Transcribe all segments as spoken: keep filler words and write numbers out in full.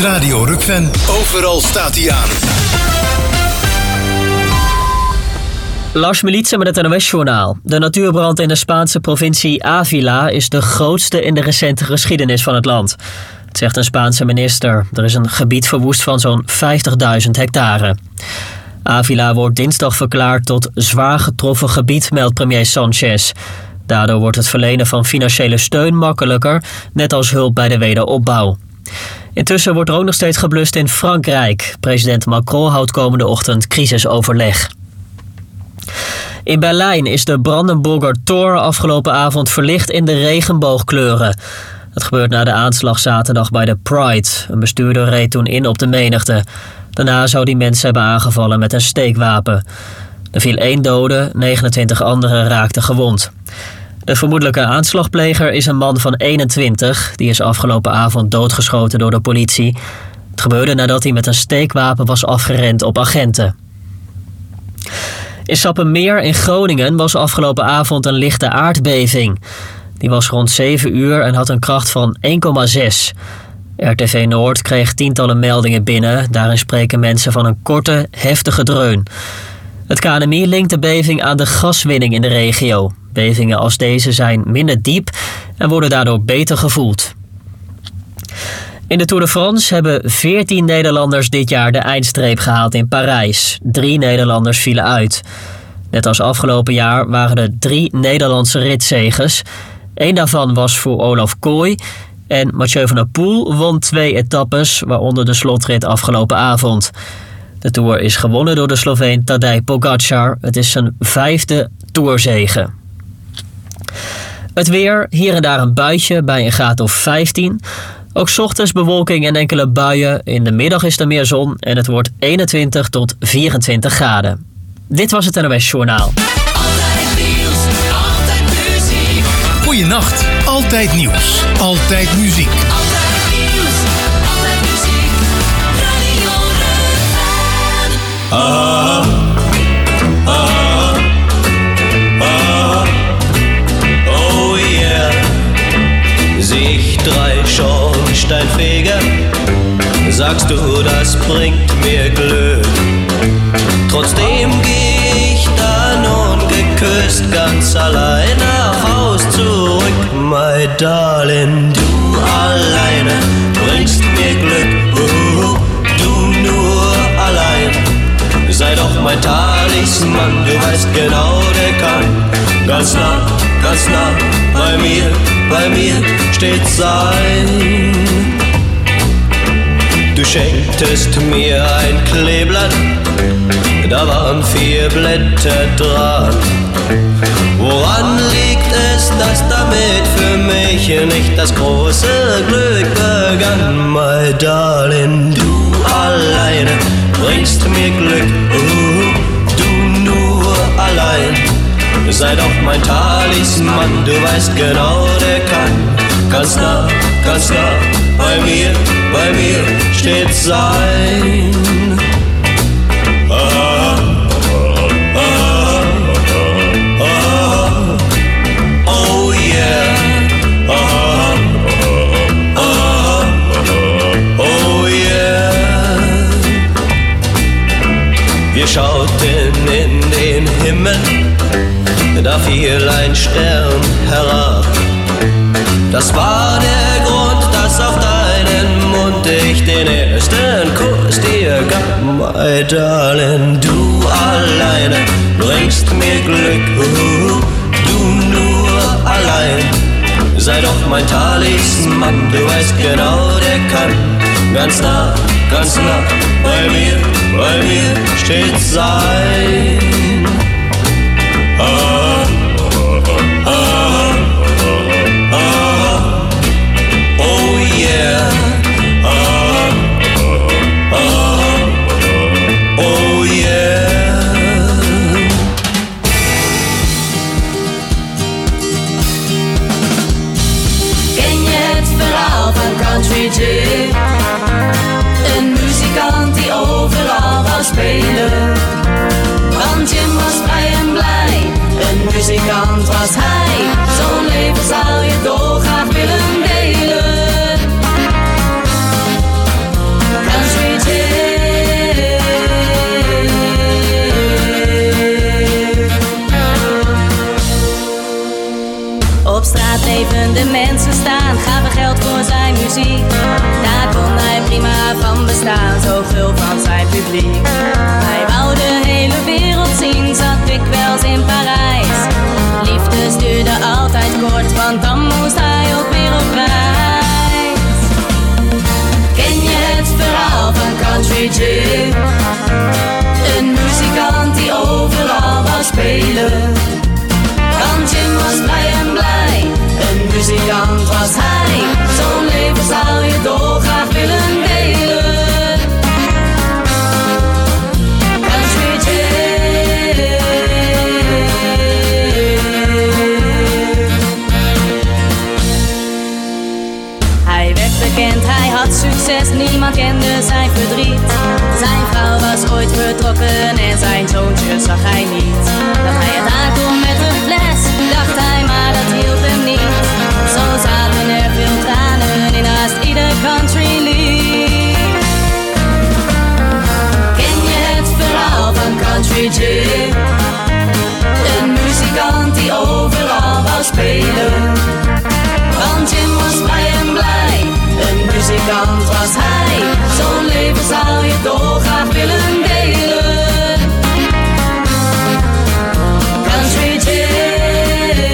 Radio Rukven. Overal staat hij aan. Lars Militsen met het N O S-journaal. De natuurbrand in de Spaanse provincie Ávila is de grootste in de recente geschiedenis van het land. Het zegt een Spaanse minister. Er is een gebied verwoest van zo'n vijftigduizend hectare. Ávila wordt dinsdag verklaard tot zwaar getroffen gebied, meldt premier Sánchez. Daardoor wordt het verlenen van financiële steun makkelijker, net als hulp bij de wederopbouw. Intussen wordt er ook nog steeds geblust in Frankrijk. President Macron houdt komende ochtend crisisoverleg. In Berlijn is de Brandenburger Tor afgelopen avond verlicht in de regenboogkleuren. Dat gebeurt na de aanslag zaterdag bij de Pride. Een bestuurder reed toen in op de menigte. Daarna zou die mensen hebben aangevallen met een steekwapen. Er viel één dode, negenentwintig anderen raakten gewond. De vermoedelijke aanslagpleger is een man van eenentwintig. Die is afgelopen avond doodgeschoten door de politie. Het gebeurde nadat hij met een steekwapen was afgerend op agenten. In Sappemeer in Groningen was afgelopen avond een lichte aardbeving. Die was rond zeven uur en had een kracht van één komma zes. R T V Noord kreeg tientallen meldingen binnen. Daarin spreken mensen van een korte, heftige dreun. Het K N M I linkt de beving aan de gaswinning in de regio. Bevingen als deze zijn minder diep en worden daardoor beter gevoeld. In de Tour de France hebben veertien Nederlanders dit jaar de eindstreep gehaald in Parijs. Drie Nederlanders vielen uit. Net als afgelopen jaar waren er drie Nederlandse ritzegers. Eén daarvan was voor Olaf Kooi. En Mathieu van der Poel won twee etappes, waaronder de slotrit afgelopen avond. De Tour is gewonnen door de Sloveen Tadej Pogačar. Het is zijn vijfde Tourzege. Het weer, hier en daar een buitje bij een graad of vijftien. Ook 's ochtends bewolking en enkele buien. In de middag is er meer zon en het wordt eenentwintig tot vierentwintig graden. Dit was het N O S-journaal. Altijd nieuws, altijd muziek. Goeienacht, altijd nieuws, altijd muziek. Altijd nieuws, altijd muziek. Radio Rukven. Ah, ah, ah, oh yeah. Sieh ich drei Schornsteinfeger, sagst du, das bringt mir Glück. Trotzdem geh ich dann ungeküsst ganz allein nach Haus zurück. My darling, du alleine bringst mir Glück. Uh, du nur allein, sei doch mein Talisman. Du weißt genau, der kann ganz nah, ganz nah bei mir, bei mir steht sein. Du schenktest mir ein Kleeblatt, da waren vier Blätter dran. Woran liegt es, dass damit für mich nicht das große Glück begann? My darling, du alleine bringst mir Glück. Uh, du nur allein, sei doch mein Talisman. Du weißt genau, der kann ganz nah, ganz nah bei mir, bei mir steht sein. Ah, ah, ah, oh yeah. Ah, ah, oh yeah. Wir schauten in den Himmel, da fiel ein Stern herab. Das war der Grund, dass auf deinen Mund ich den ersten Kuss dir gab. My darling, du alleine bringst mir Glück. Uh, du nur allein, sei doch mein Talisman. Du weißt genau, der kann ganz nah, ganz nah bei mir, bei mir steht sein. Ah, ah, ah, ah, oh yeah. Ah, ah, oh yeah. Ken je het verhaal van Country Jim? Een muzikant die overal wou spelen. Van dikwijls in Parijs. Liefdes duurde altijd kort, want dan moest hij ook weer op reis. Ken je het verhaal van Country Jim? Een muzikant die overal wou spelen. Want Jim was blij en blij, een muzikant was hij. Zo'n leven zou je dolgraag willen delen. Country Jim. Hij werd bekend, hij had succes, niemand kende zijn verdriet. Zijn vrouw was ooit vertrokken en zijn zoontje zag hij niet. Dat hij het aankon met een fles, dacht hij, maar dat hielp hem niet. Zo zaten er veel tranen in haast ieder countrylied. Ken je het verhaal van Country Jim? Een muzikant die overal wou spelen. Want Jim was blij en blij, een muzikant was hij. Zo'n leven zou je dolgraag willen delen. Country Jim.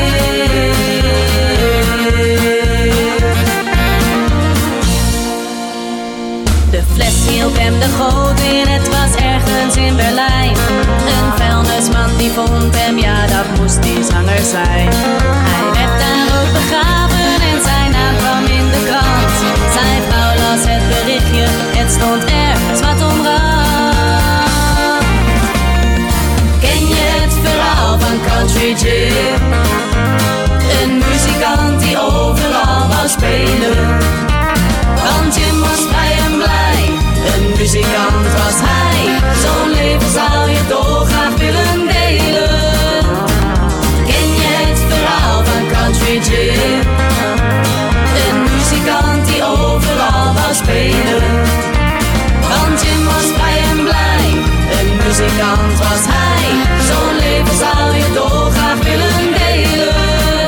De fles hielp hem de goot in, het was ergens in Berlijn. Een vuilnisman die vond hem, ja dat moest die zanger zijn. Hij werd daar ook begraven en zijn naam kwam in de krant. Zijn vrouw las het berichtje, het stond er zwart omrand. Ken je het verhaal van Country Jim? Een muzikant die overal wou spelen. Want Jim was blij en blij, een muzikant was hij. Zo'n leven zou je dolgraag willen delen. Ken je het verhaal van Country Jim? Een muzikant die overal wou spelen. Want Jim was blij en blij, een muzikant was hij. Zo'n leven zou je dolgraag willen delen.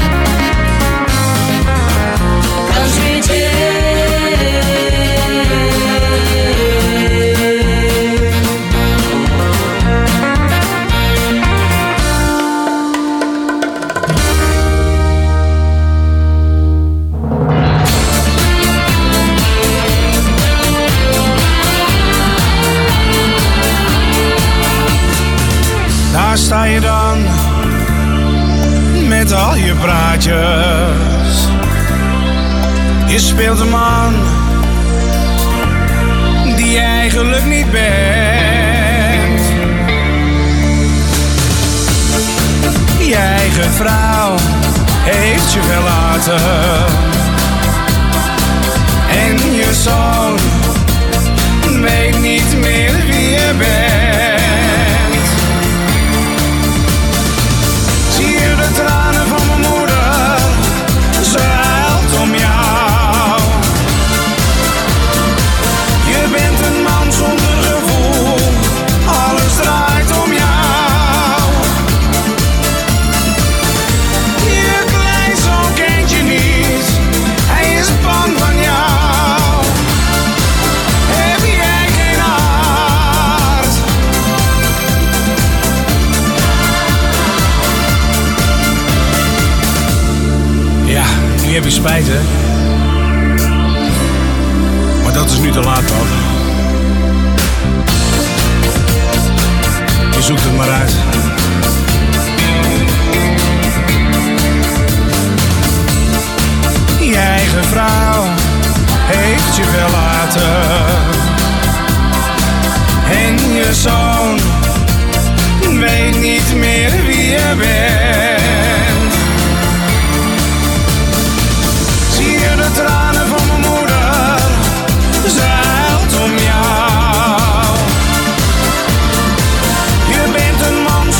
Country Jim. Daar sta je dan, met al je praatjes. Je speelt een man, die je eigenlijk niet bent. Je eigen vrouw heeft je verlaten. En je zoon weet niet meer wie je bent. Zie je de tranen van mijn moeder, ze huilt om jou. Je bent een man zonder gevoel, alles draait om jou. Je kleinzoon kent je niet, hij is bang van jou. Heb jij geen hart? Ja, nu heb je spijt, hè? Maar dat is nu te laat, toch? Je zoekt het maar uit. Je eigen vrouw heeft je verlaten. En je zoon weet niet meer wie je bent. Zie je de tranen van mijn moeder, ze huilt om jou. Je bent een man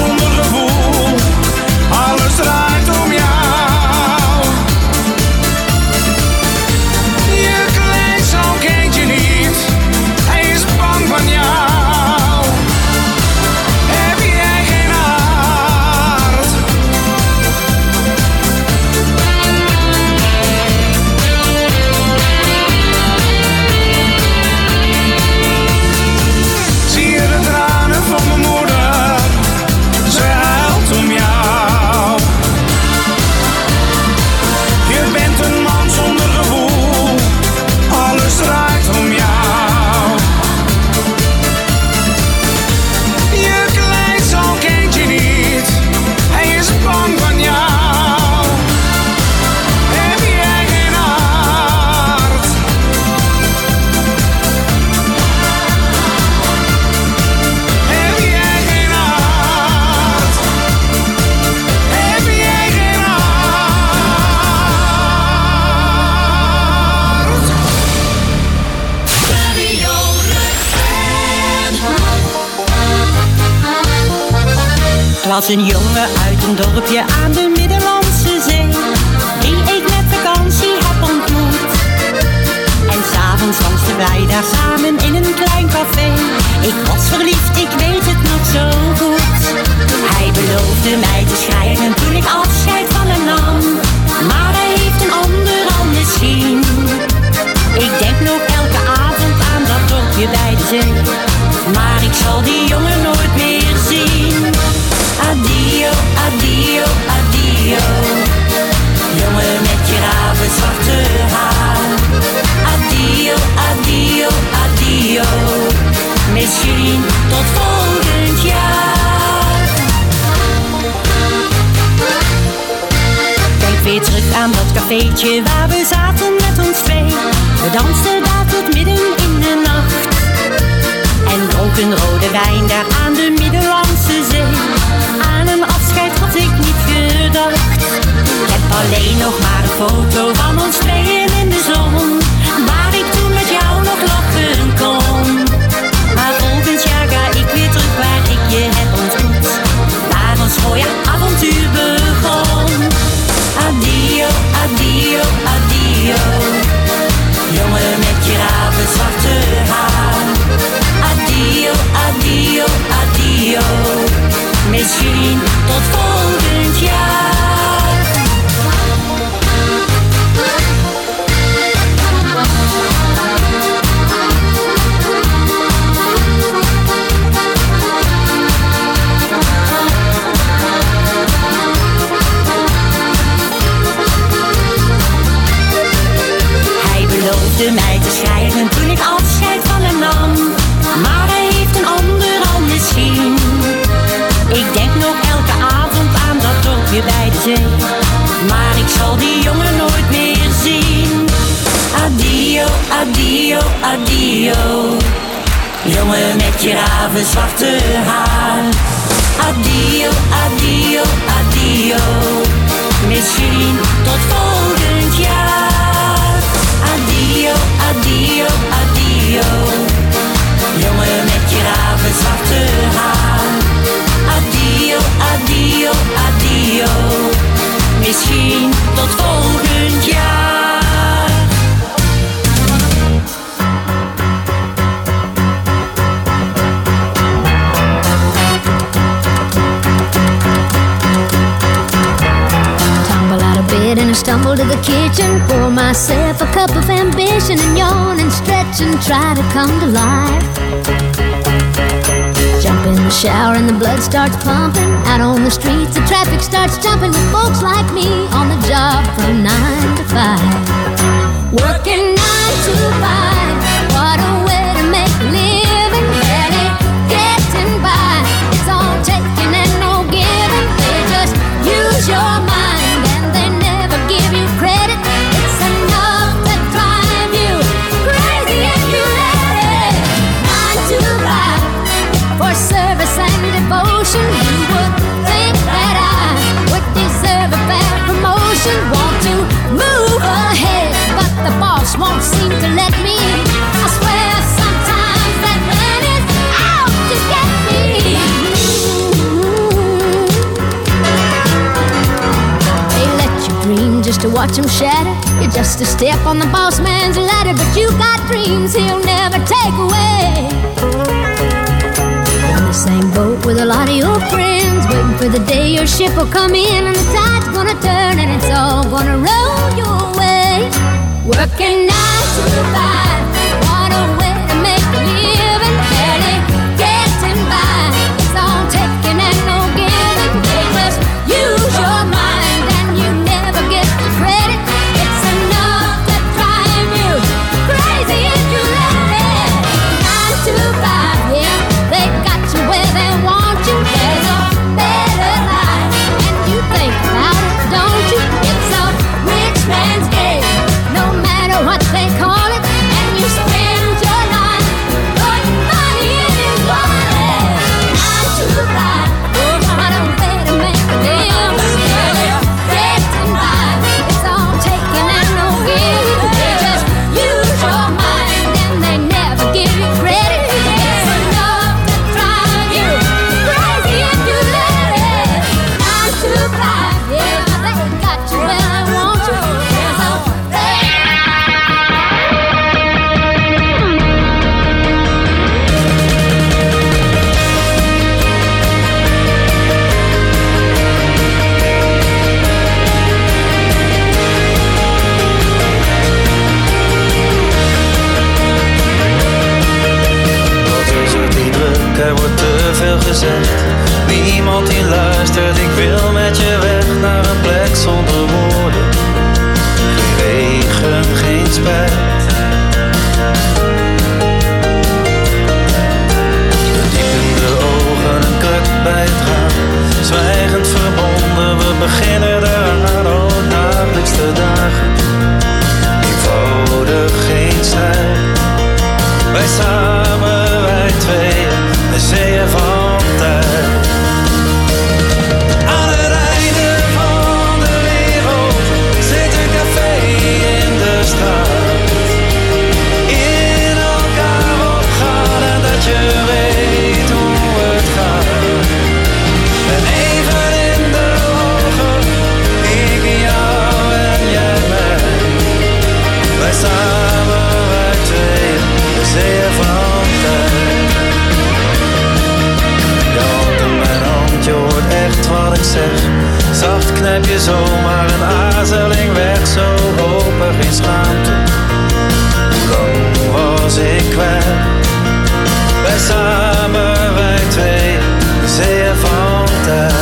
Het was een jongen uit een dorpje aan de Middellandse Zee, die ik met vakantie heb ontmoet. En s'avonds dansten wij daar samen in een klein café. Ik was verliefd, ik weet het nog zo goed. Hij beloofde mij te schrijven toen ik afscheid van hem nam, maar hij heeft een ander al misschien. Ik denk nog elke avond aan dat dorpje bij de zee, maar ik zal die jongen nooit meer zien. Addio, addio, addio, jongen met je ravenzwarte haar. Addio, addio, addio, misschien tot volgend jaar. Denk weer terug aan dat cafeetje waar we zaten met ons twee. We dansten daar tot midden in de nacht en dronken rode wijn daar aan de Middellandse Zee. Aan een afscheid had ik niet gedacht. Ik heb alleen nog maar een foto van ons tweeën in de zon, waar ik toen met jou nog lachen kon. Maar volgend jaar ga ik weer terug waar ik je heb ontmoet, waar ons mooie avontuur begon. Addio, addio, addio, jongen met je ravenzwarte haar. Addio, addio, addio, misschien tot volgend jaar. Hij beloofde mij te schrijven toen ik afscheid van hem nam, maar hij heeft een ander al misschien. Ik denk nog elke avond aan dat dorpje bij de zee, maar ik zal die jongen nooit meer zien. Addio, addio, addio, jongen met je ravenzwarte haar. Addio, addio, addio, misschien tot volgend jaar. Addio, addio, addio, jongen met je ravenzwarte haar. Addio, addio, addio, misschien tot volgend jaar. Tumble out of bed and I stumble to the kitchen, pour myself a cup of ambition and yawn and stretch and try to come to life. Jump in the shower and the blood starts pumping. Out on the streets the traffic starts jumping with folks like me on the job from nine to five. Working nine to five, what a way to make a living. Barely getting by, it's all taking and no giving. They just use your mind and they never give you credit. It's enough to drive you crazy if you let it. Nine to five, for service and devotion, you would think that I would deserve a fair promotion. Want to move ahead, but the boss won't seem to let me. I swear sometimes that man is out to get me. They let you dream just to watch him shatter. You're just a step on the boss man's ladder, but you got dreams he'll never take away. On the same boat with a lot of your friends, waiting for the day your ship will come in and the tide's gonna turn and it's all gonna roll your way. Working nine to five, what a way to make a living. Barely getting by, it's all taking and no giving. They just use your mind and you never get the credit. It's enough to drive you crazy if you let it. Nine to five, yeah, they got you where they want you. There's a better life, and you think about it, don't you? It's a rich man's game, no matter what they call it. And weinig zeg. Zacht knijp je zomaar een aarzeling weg, zo hoop er geen schaamte. Hoe lang was ik kwijt? Wij samen, wij twee, zeeën van tijd.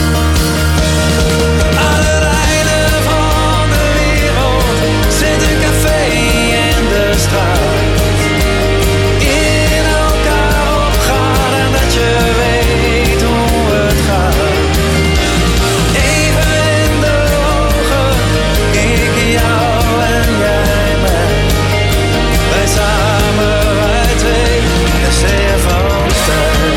Aan het einde van de wereld zit een café in de straat. In elkaar opgaan en dat je weet hoe het gaat. Even in de ogen, ik jou en jij mij. Wij samen, wij twee, de zeeën van tijd.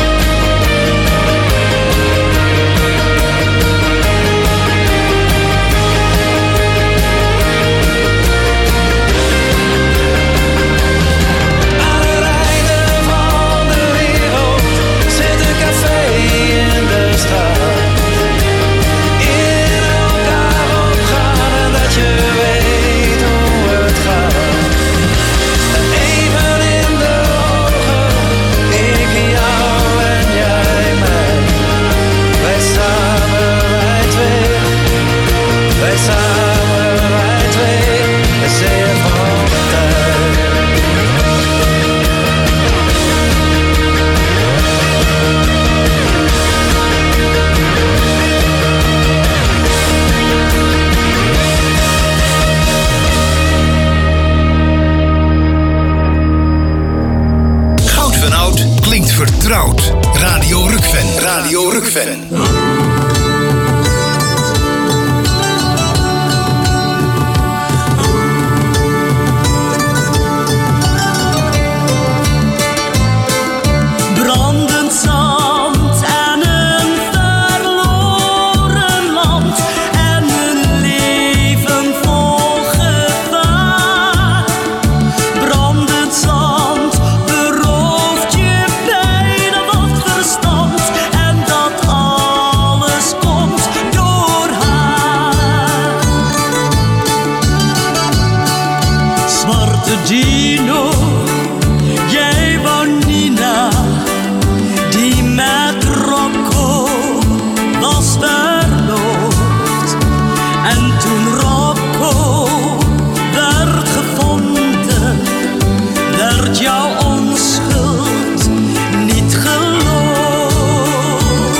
Vertrouwd. Radio Rukven. Radio Rukven. Brandend zand en een verloren land en een leven vol gevaar. Brandend zand berooft je bijna wat verstand en dat alles komt door haar. Zwarte Dino, jij wou Nina, die met Rocco was verloofd. En toen Rocco werd gevonden, werd jouw onschuld niet geloofd.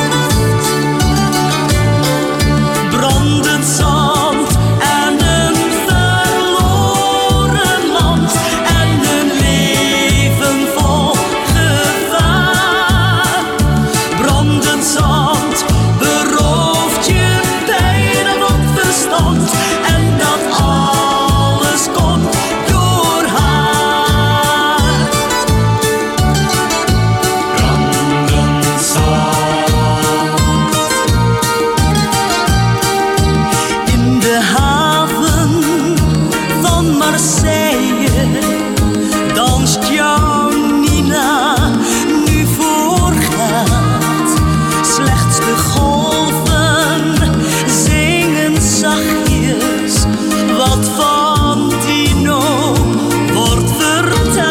Brandend zand en een verloren land en een leven vol gevaar. Brandend zand berooft je bijna van verstand en dat alles komt door haar. Brandend zand. In de haven van Marseille danst jouw Nina nu voorgaat. Slechts de golven zingen zachtjes wat van Dino wordt vertaald.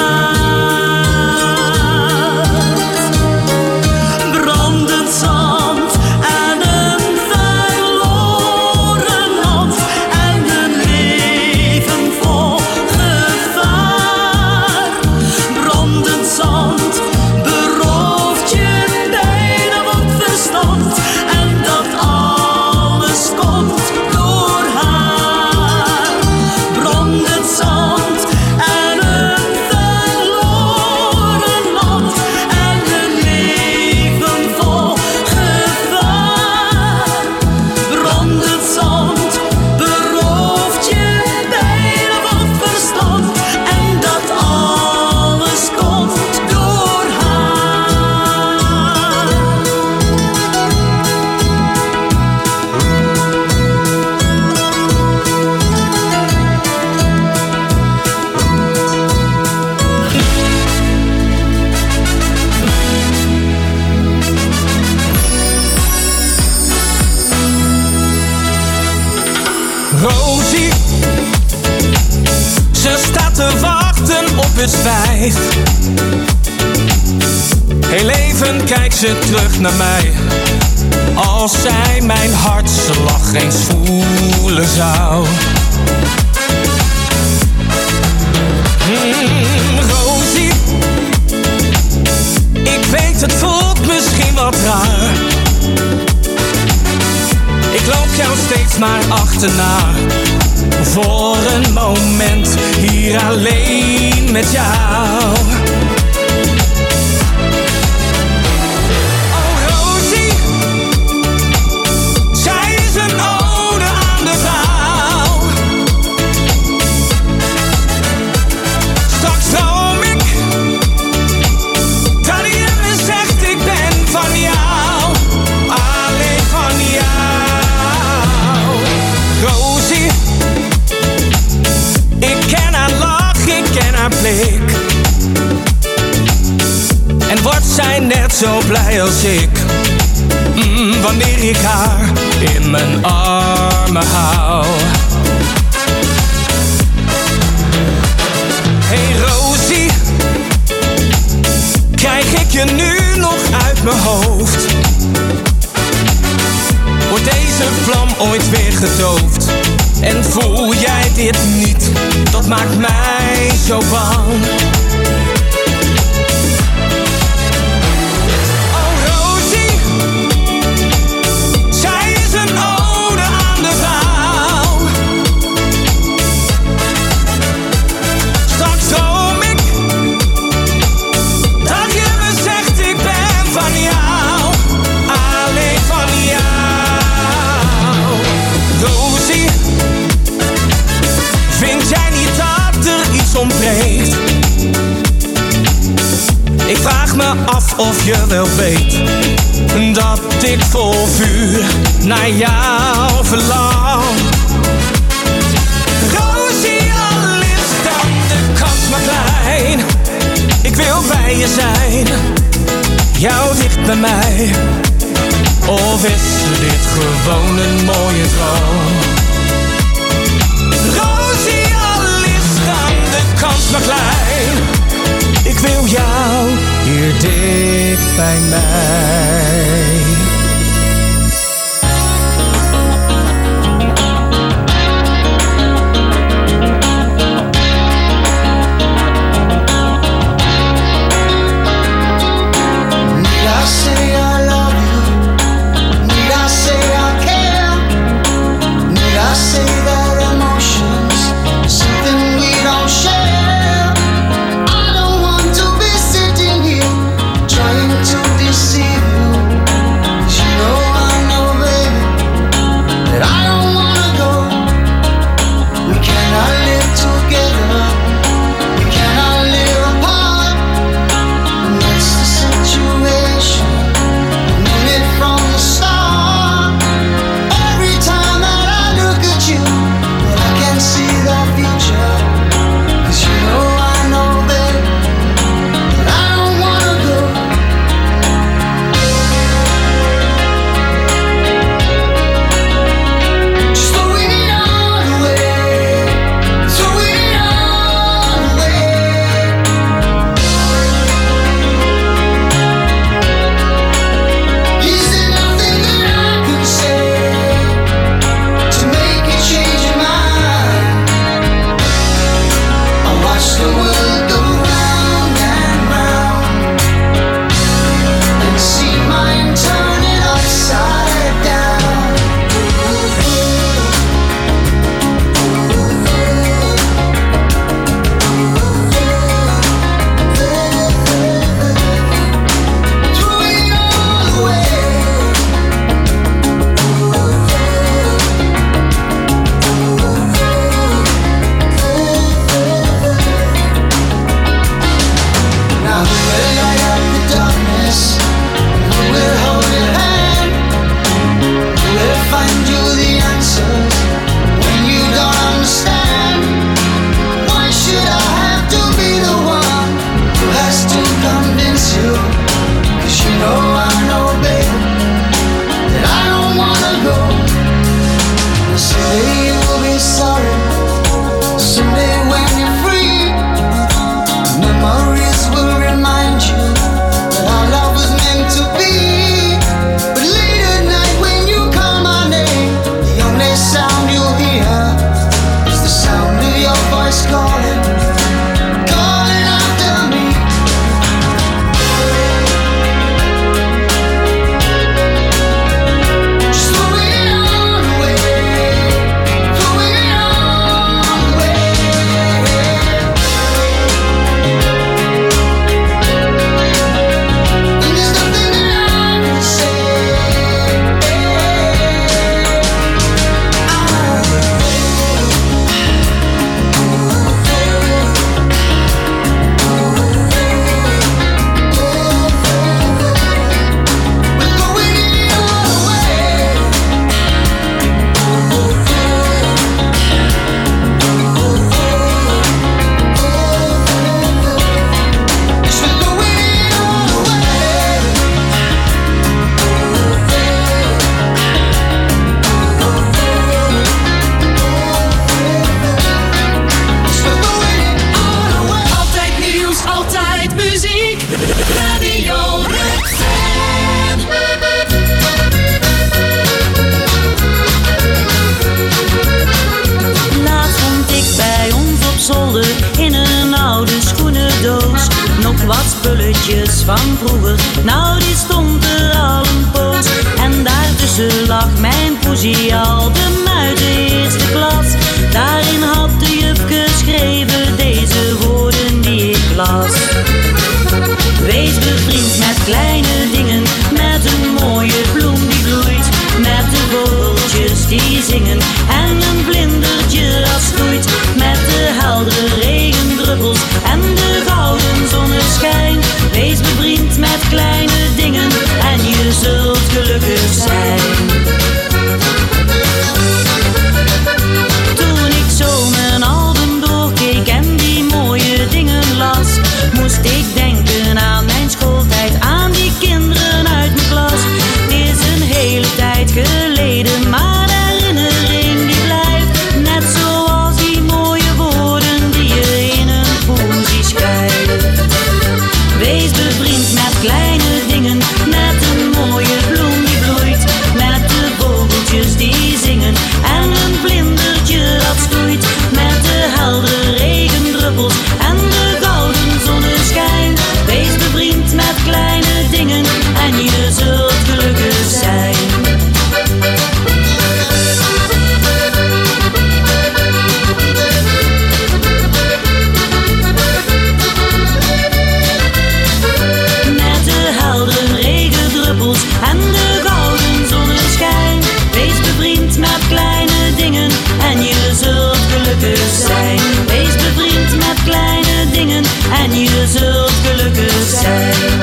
Brandend zand en een verloren land en een leven vol gevaar. Brandend zand berooft je bijna wat verstand en dat alles komt door haar. Brandend zand en een verloren land en een leven vol gevaar. Brandend zand berooft je bijna wat verstand en dat alles komt door haar. Rosie, ze staat te wachten op het spijt. Heel even kijkt ze terug naar mij. als zij mijn hartslag eens voelen zou. Mm, Rosie, ik weet het voelt misschien wat raar. Ik loop jou steeds maar achterna, voor een moment hier alleen met jou. Oh Rosie, zij is een ode aan de vrouw. Straks droom ik dat je me zegt ik ben van jou, alleen van jou. Rosie, ik ken haar lach, ik ken haar blik. En wordt zij net zo blij als ik, mm, wanneer ik haar in mijn armen hou. Hey Rosie, krijg ik je nu nog uit mijn hoofd? Wordt deze vlam ooit weer gedoofd? En voel jij dit niet? Dat maakt mij zo bang. Oh Rosie, zij is een ode aan de vrouw. Straks droom ik dat je me zegt ik ben van jou, alleen van jou. Rosie, vind jij niet dat er iets ontbreekt? Ik vraag me af of je wel weet dat ik vol vuur naar jou verlang. Rosie, al is dan de kans maar klein, ik wil bij je zijn, jou dicht bij mij. Of is dit gewoon een mooie droom? Rosie, al is dan de kans maar klein, ik wil jou hier dicht bij mij. Need I say I love you? Need I say I care? Need I say that emotions something we don't share? I don't want to be sitting here trying to deceive you. tussen lag mijn poesie album uit de eerste klas. Daarin had de juf geschreven deze woorden die ik las. Wees bevriend met kleine dingen, met een mooie bloem die bloeit, met de vogeltjes die zingen en een vlindertje dat stoeit, met de heldere regendruppels en de gouden zonneschijn. Wees bevriend met kleine dingen en je zult gelukkig zijn. Toen ik zo mijn album doorkeek en die mooie dingen las, moest ik denken aan mijn schooltijd, aan die kinderen uit mijn klas. Het is een hele tijd geleden, maar de herinnering die blijft, net zoals die mooie woorden die je in een poesie schrijft. Wees bevriend met kleine dingen, met een mooie bloem die bloeit, met de vogeltjes die zingen en een vlindertje dat stoeit, met de heldere regendruppels en de gouden zonneschijn. Wees bevriend met kleine dingen en je zult gelukkig zijn. Met de heldere regendruppels en de gouden zonneschijn. Wees bevriend met kleine dingen en je zult gelukkig zijn. Wees bevriend met kleine dingen en je zult gelukkig zijn.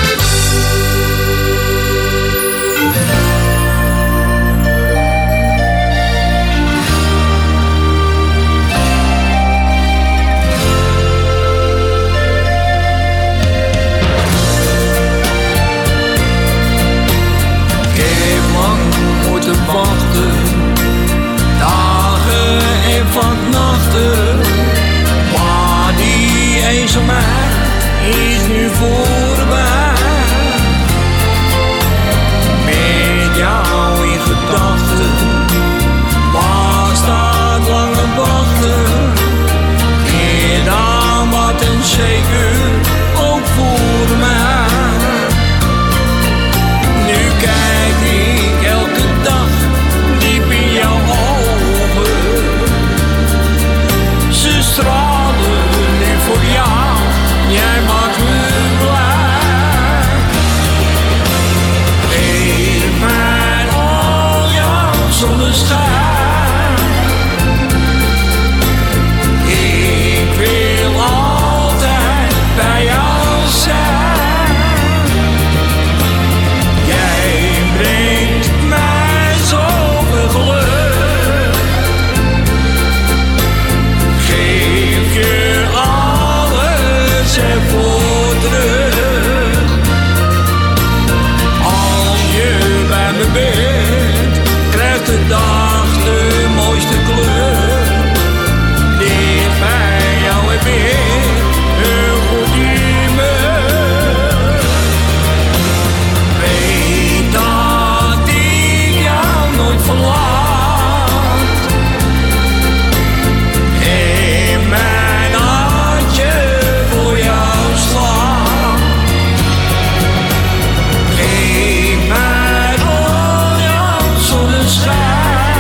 Ik heb lang moeten wachten, dagen en van nachten, maar die eenzaamheid is nu voorbij. Met jou in gedachten, was dat lange wachten, meer dan wat en zeker ook voor mij. Nu kijk ik elke dag diep in jouw ogen, ze stralen nu voor jou, jij maakt me blij. Geef mij al jouw zonneschijn, ik wil altijd bij jou zijn. Jij brengt mij zoveel geluk, geef je alles ervoor terug. Als je bij me bent, krijgt de dag de mooiste kleur. Dicht bij jou heb ik een goed humeur. Weet dat ik jou nooit verlaat en mijn hartje voor jou slaat. Geef mij al jouw zonneschijn,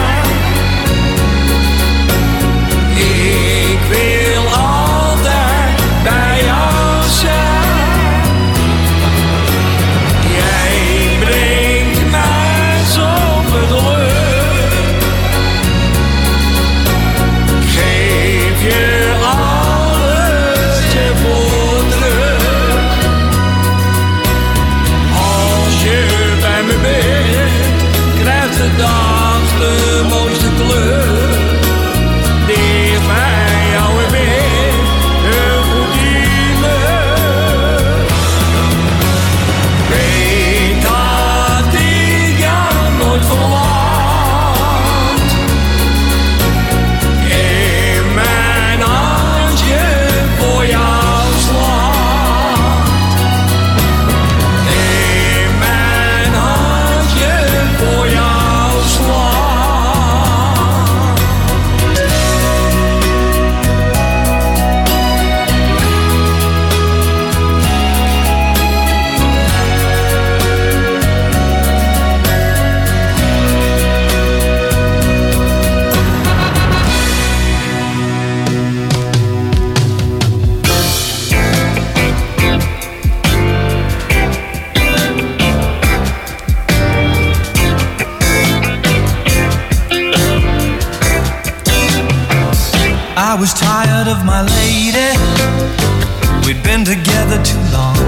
was tired of my lady. We'd been together too long,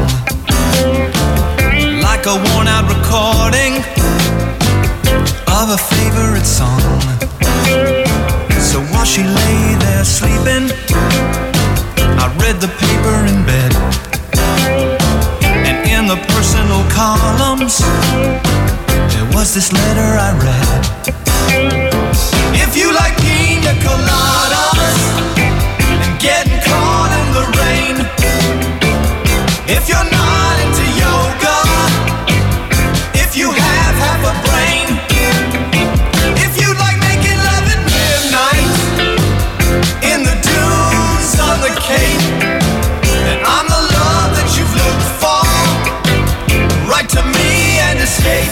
like a worn-out recording of a favorite song. So while she lay there sleeping, I read the paper in bed, and in the personal columns there was this letter I read. If you like pina coladas and getting caught in the rain, if you're not into yoga, if you have half a brain, if you like making love at midnight in the dunes on the Cape, then I'm the love that you've looked for. Write to me and escape.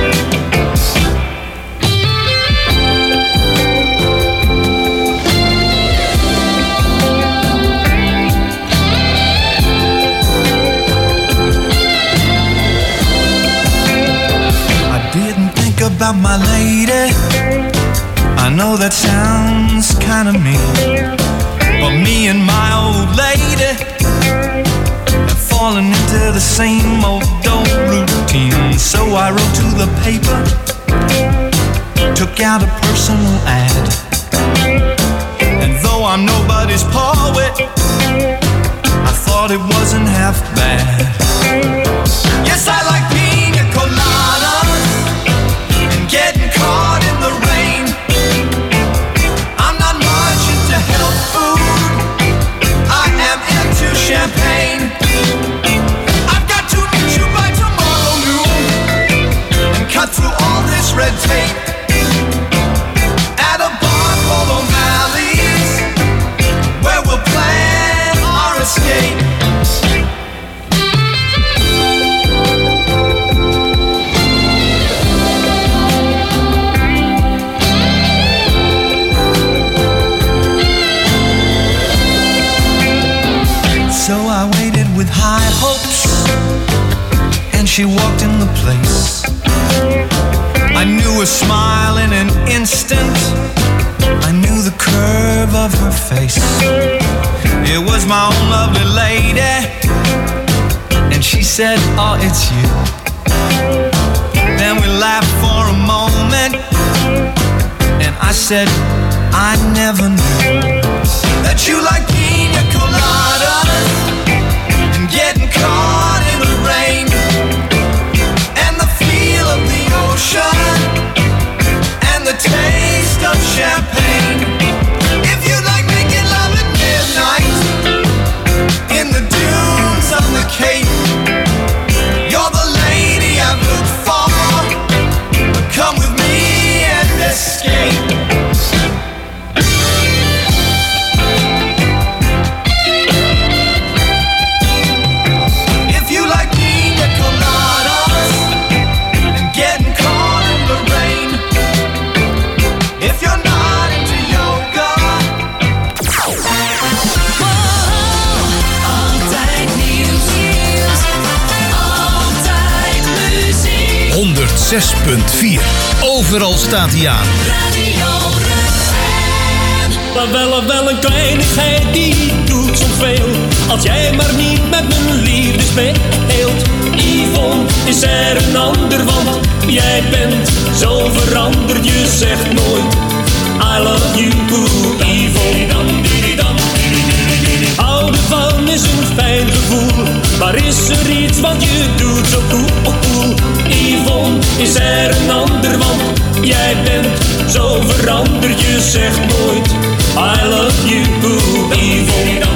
About my lady, I know that sounds kinda mean, but me and my old lady have fallen into the same old old routine. So I wrote to the paper, took out a personal ad, and though I'm nobody's poet, I thought it wasn't half bad. Yes, I like pina coladas, getting caught in the rain. I'm not much into health food, I am into champagne. I've got to meet you by tomorrow noon and cut through all this red tape at a bar called O'Malley's, where we'll plan our escape. So I waited with high hopes, and she walked in the place. I knew her smile in an instant, I knew the curve of her face. It was my own lovely lady, and she said, oh, it's you. Then we laughed for a moment, and I said, I never knew that you like pina coladas and getting caught in the rain, and the feel of the ocean and the taste of champagne. If you like making love at midnight in the dunes on the Cape, you're the lady I've looked for. Come with me and escape. zes punt vier. Overal staat hij aan. Maar wel, wel een kleinigheid die doet zoveel. Als jij maar niet met mijn liefde speelt. Yvonne, is er een ander, want jij bent zo veranderd. Je zegt nooit I love you, Yvonne. Houden van is een fijn gevoel, maar is er iets wat je doet zo cool? Yvonne, is er een ander, want jij bent zo veranderd. Je zegt nooit I love you, Yvonne.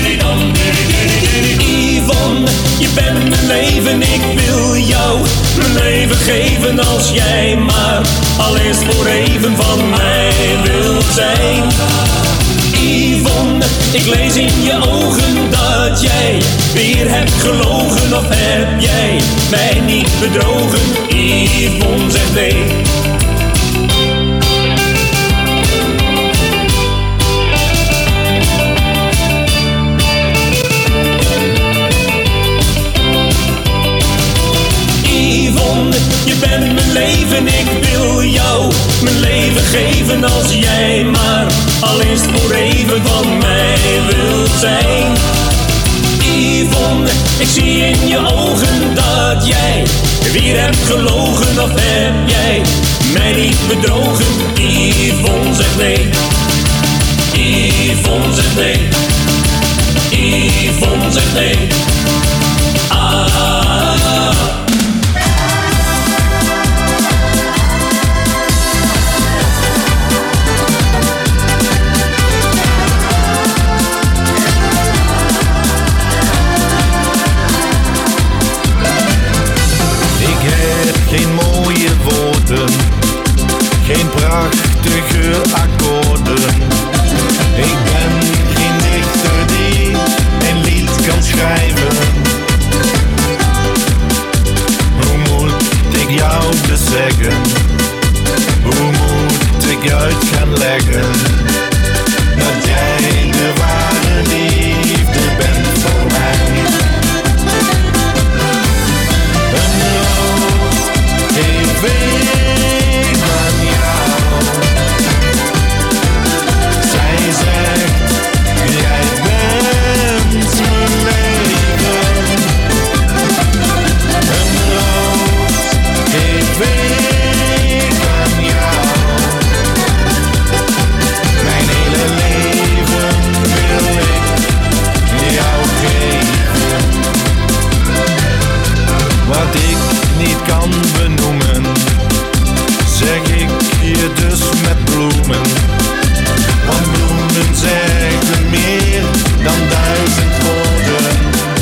Yvonne, je bent mijn leven, ik wil jou mijn leven geven. Als jij maar al eens voor even van mij wilt zijn. Yvonne, ik lees in je ogen dat jij weer hebt gelogen. Of heb jij mij niet bedrogen? Yvonne zegt nee. Yvonne, je bent mijn leven, ik wil jou mijn leven geven als jij maar al eerst voor even van mij wilt zijn. Yvonne, ik zie in je ogen dat jij weer hebt gelogen, of heb jij mij niet bedrogen? Yvonne zegt nee, Yvonne zegt nee, Yvonne zegt nee. Ah. Geen mooie woorden, geen prachtige akkoorden. Ik ben geen dichter die een lied kan schrijven. Hoe moet ik jou dus zeggen? Hoe moet ik uit gaan leggen? Dat jij de ware liefde bent voor mij. Geef ik aan jou. Zij zegt, jij bent mijn leven. Een roos geef ik aan jou. Mijn hele leven wil ik jou geven. Wat ik niet kan benoemen, zeg ik je dus met bloemen. Want bloemen zeggen meer dan duizend woorden.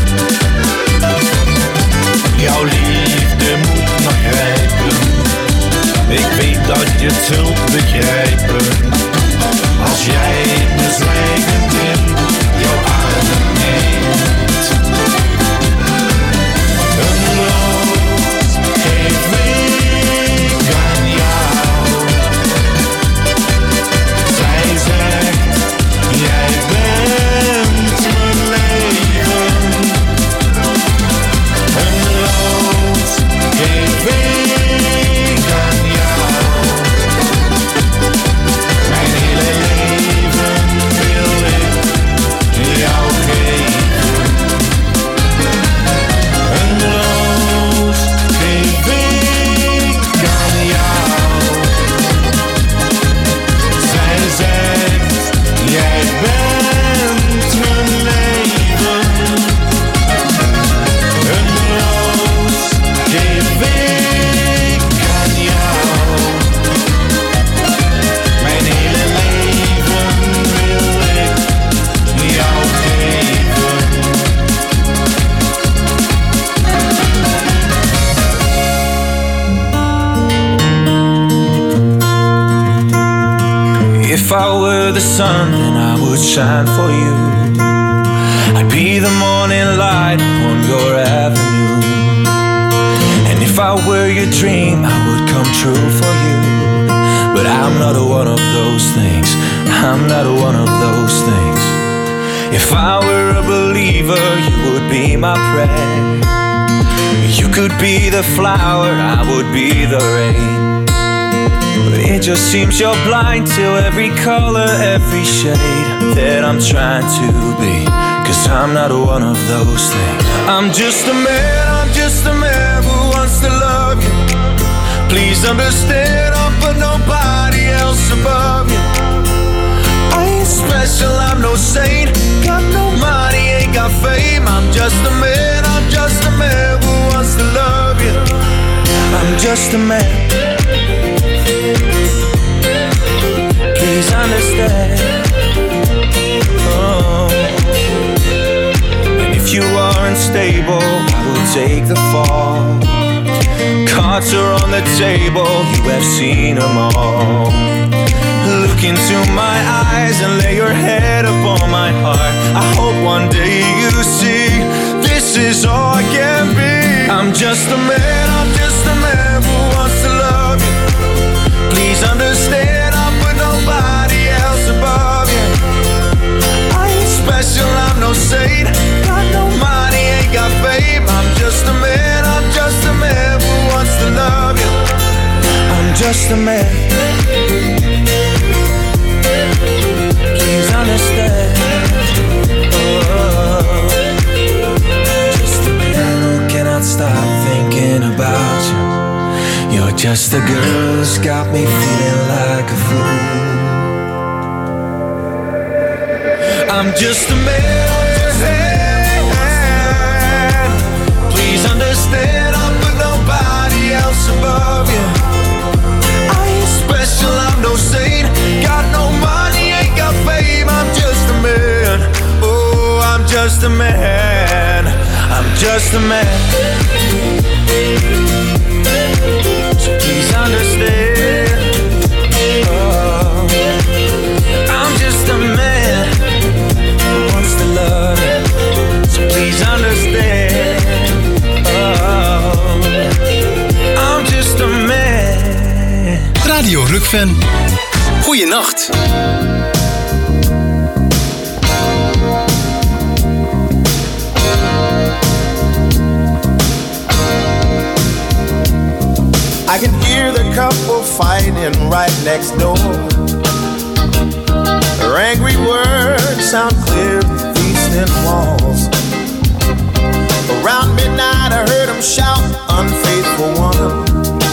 Jouw liefde moet nog rijpen. Ik weet dat je het zult begrijpen. Als jij me zwijgend in jouw armen neemt. Een roos geef ik aan jou. Zij zegt, jij bent mijn leven. Een roos geef ik aan jou. Mijn hele leven wil ik jou geven. Een roos geef ik aan jou. Zij zegt, jij bent mijn leven. Een roos geef ik aan jou. Mijn hele leven wil ik jou geven. If I were the sun, then I would shine for you. I'd be the morning light on your avenue. And if I were your dream, I would come true for you. But I'm not one of those things. I'm not one of those things. If I were a believer, you would be my prayer. You could be the flower, I would be the rain. But it just seems you're blind to every color, every shade that I'm trying to be. Cause I'm not one of those things. I'm just a man, I'm just a man who wants to love you. Please understand, I'll put nobody else above you. I ain't special, I'm no saint. Got no money, ain't got fame. I'm just a man, I'm just a man who wants to love you. I'm just a man. Please understand. Oh. And if you are unstable, I will take the fall. Cards are on the table, you have seen them all. Look into my eyes and lay your head upon my heart. I hope one day you see this is all I can be. I'm just a man, I'm just a man who wants to love you. Please understand, I'll put nobody else above you. I ain't special, I'm no saint. Got no money, ain't got fame. I'm just a man, I'm just a man who wants to love you. I'm just a man. man. Please understand. Oh, just a man who cannot stop thinking about you. You're just a girl who's got me feeling like a fool. I'm just a man. Please understand, I put nobody else above you. I ain't special, I'm no saint. Got no money, ain't got fame. I'm just a man. Oh, I'm just a man. I'm just a man. So please understand. Oh, I'm just a man who wants to love you. So please understand. I'm just a man. Radio Rukven. Goeienacht. I can hear the couple fighting right next door. Their angry words sound clear through these thin walls. Around midnight I heard them shout, unfaithful one.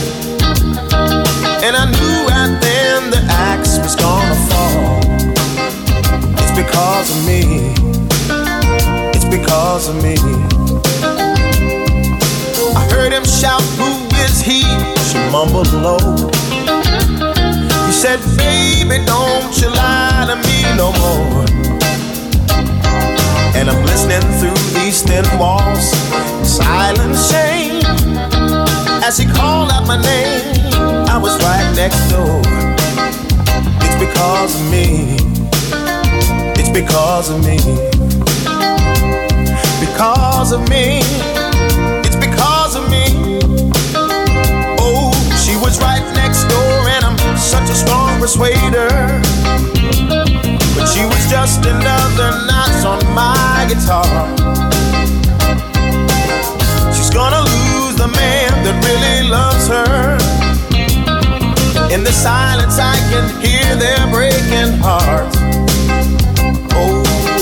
And I knew right then the axe was gonna fall. It's because of me. It's because of me. I heard him shout, who is he? She mumbled low. He said, baby, don't you lie to me no more. And I'm listening through these thin walls, silent shame. As he called out my name, I was right next door. It's because of me. It's because of me. Because of me. It's because of me. Oh, she was right next door, and I'm such a strong persuader. But she was just another notch on my guitar. She's gonna lose the man that really loves her. In the silence I can hear their breaking hearts. Oh,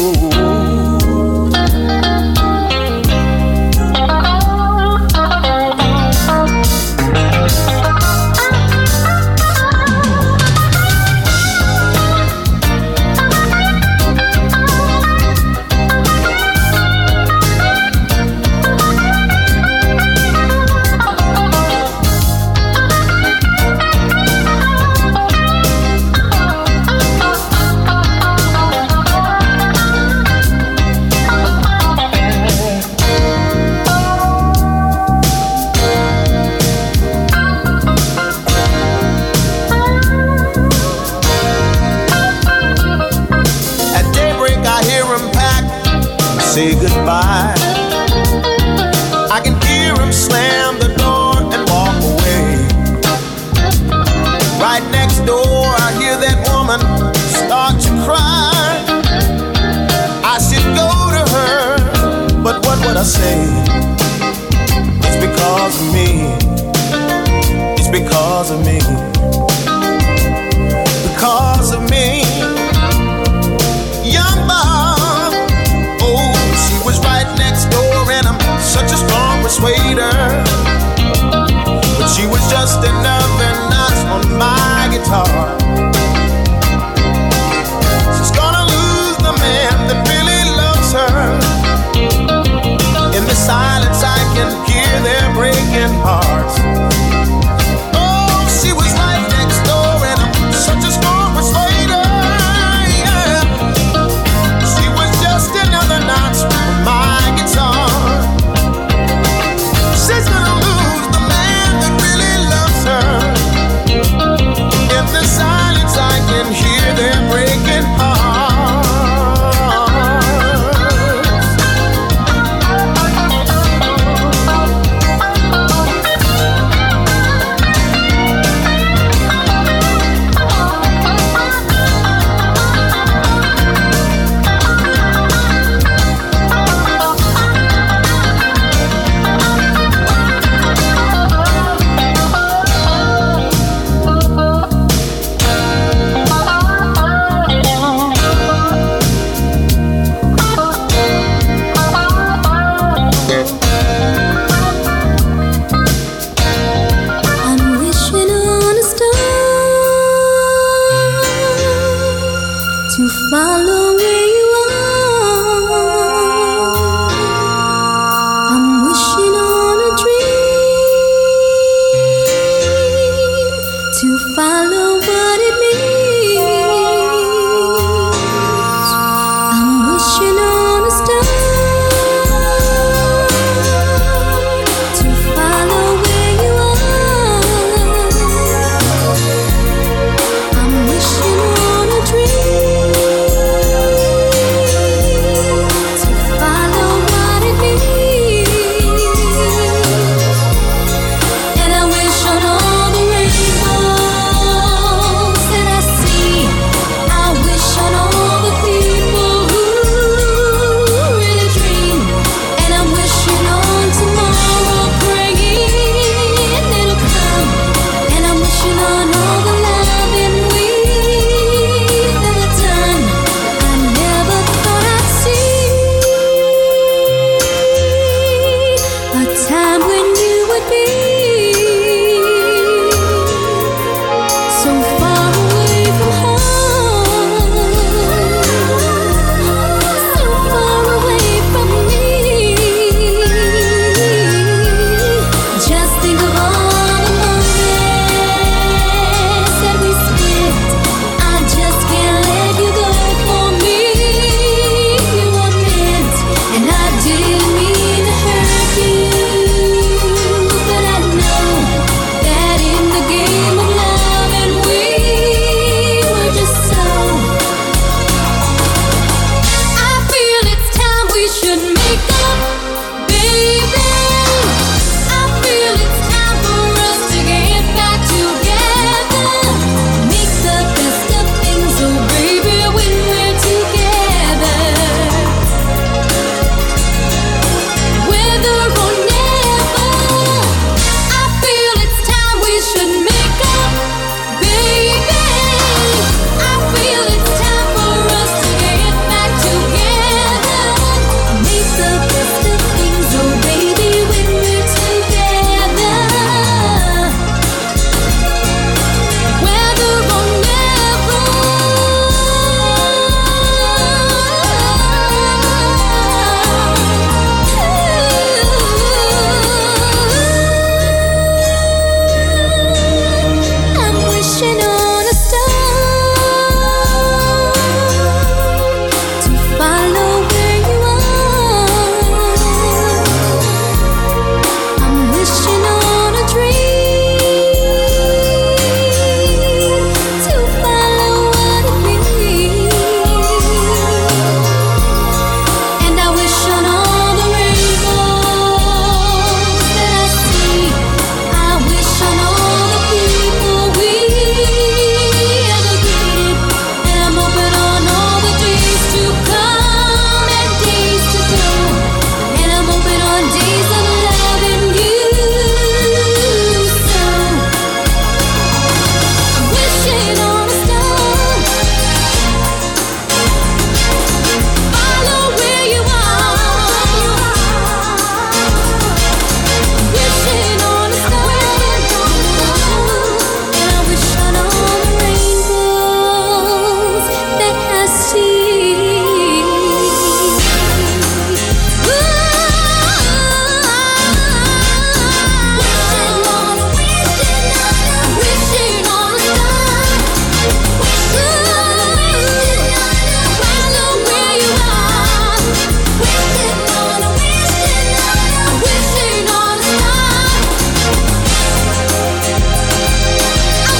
say goodbye. I can hear him slam the door and walk away. Right next door I hear that woman start to cry. I should go to her, but what would I say? It's because of me. It's because of me. Because of me. Young Bob. Was right next door, and I'm such a strong persuader. But she was just another notch on my guitar. She's gonna lose the man that really loves her. In the silence I can hear their breaking hearts. Oh, she was right next door, and I'm such a strong persuader. Yeah. She was just another notch my guitar. She's gonna lose the man that really loves her. In the silence to follow where you are. I'm wishing on a dream to follow what it means. I'm wishing on a star to follow where you are. I'm wishing on a dream to follow what it means. And I wish on all the rainbows that I see. I wish on all the people who really dream. And I'm wishing on tomorrow, praying it'll come. And I'm wishing on all the loving we've ever done. I never thought I'd see a time when you would be so far away from home, so far away from me. Just think of all the moments that we spent. I just can't let you go. For me, you were meant, and I didn't mean to hurt you, but I know that in the game of love, and we were just so. I feel it's time we should make up, baby. I feel it's time for us to get back together. Make the best of things, oh baby, when we're together. Whether or never, I feel it's time we should make up, baby. I feel it's time for us to get back together. Make the best of things, oh baby, when we're together. Whether or never, I'm wishing on a star to follow where you are. I'm wishing on a dream to follow what it means. And I wish on all the rainbows that I see. I wish on all the people we ever greeted. And I'm hoping on all the days to come and days to go. And I'm hoping on days of loving you so. I'm wishing on a star. Follow where you are. Wishing on a star. And I wish on all the rainbows that I see. Wishing on a star. Follow where you are. Wishing on a wishing on a wishing on a star. I'm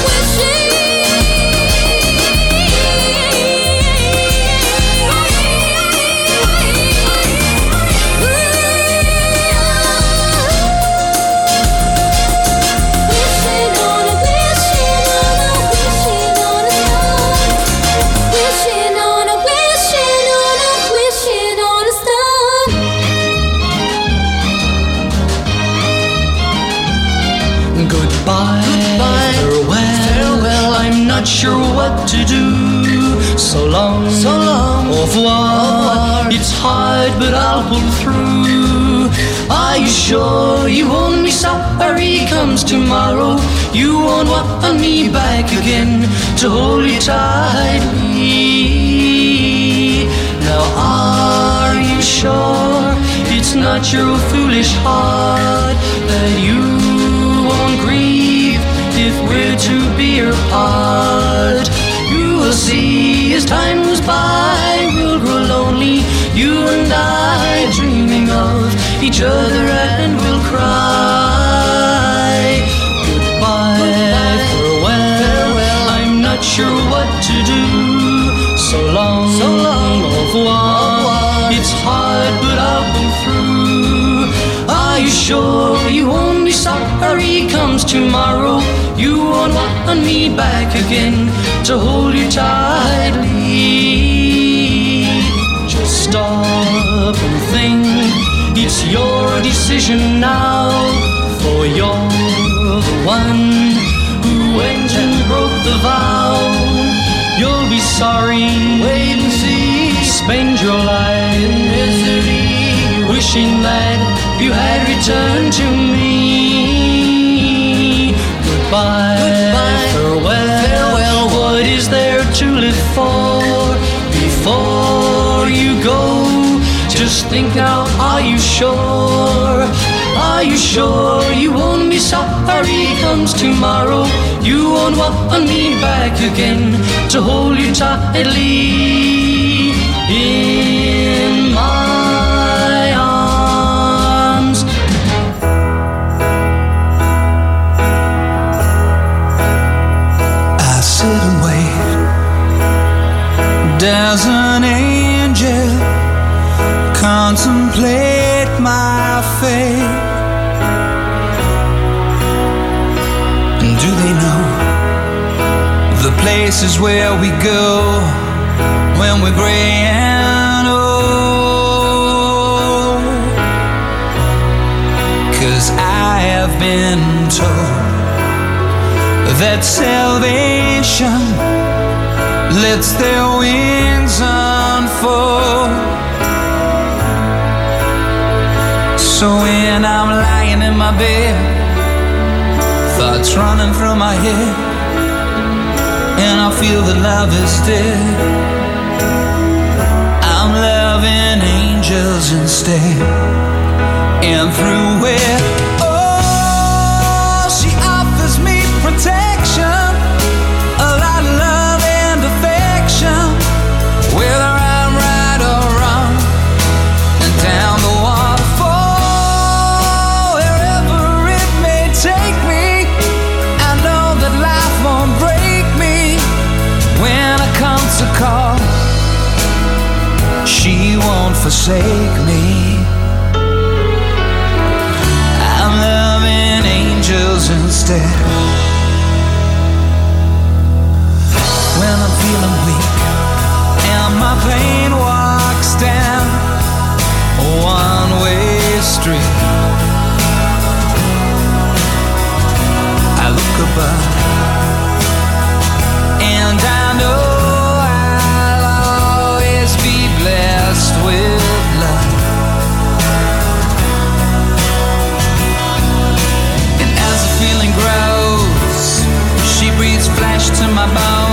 wishing on a wishing on a wishing on a star. Wishing on a wishing on a wishing on a star. Goodbye, farewell, farewell. I'm not sure what to do. So long, so long. Au revoir. It's hard, but I'll pull through. Are you sure you won't be sorry comes tomorrow? You won't want me back again to hold you tightly. not your foolish heart that you won't grieve if we're to be apart. You will see as time goes by, we'll grow lonely, you and I, dreaming of each other, and we'll cry. Goodbye, farewell, I'm not sure what to do. So long, so long, au revoir. It's hard, but I'll pull through. Are you sure you won't be sorry comes tomorrow? You won't want me back again to hold you tightly. Just stop and think, it's your decision now. For you're the one who went and broke the vow. You'll be sorry, wait and see. Spend your life in misery, wishing that you had returned to me. Goodbye, Goodbye. Farewell. farewell. What is there to live for before you go? Just think now, are you sure? Are you sure you won't be sorry comes tomorrow? You won't want me back again to hold you tightly in my arms. I sit and wait. Does an angel contemplate my fate? Do they know the places where we go when we're gray and old? 'Cause I have been told that salvation lets their wings unfold. So when I'm lying in my bed, thoughts running through my head, and I feel that love is dead, I'm loving angels instead. And through it, oh, she offers me protection, a lot of love and affection, whether I'm right or wrong, and down the waterfall, wherever it may take me. Life won't break me when I come to call. She won't forsake me. I'm loving angels instead. When I'm feeling weak and my pain walks down a one-way street, I look above and I know I'll always be blessed with love. And as the feeling grows, she breathes flesh to my bones.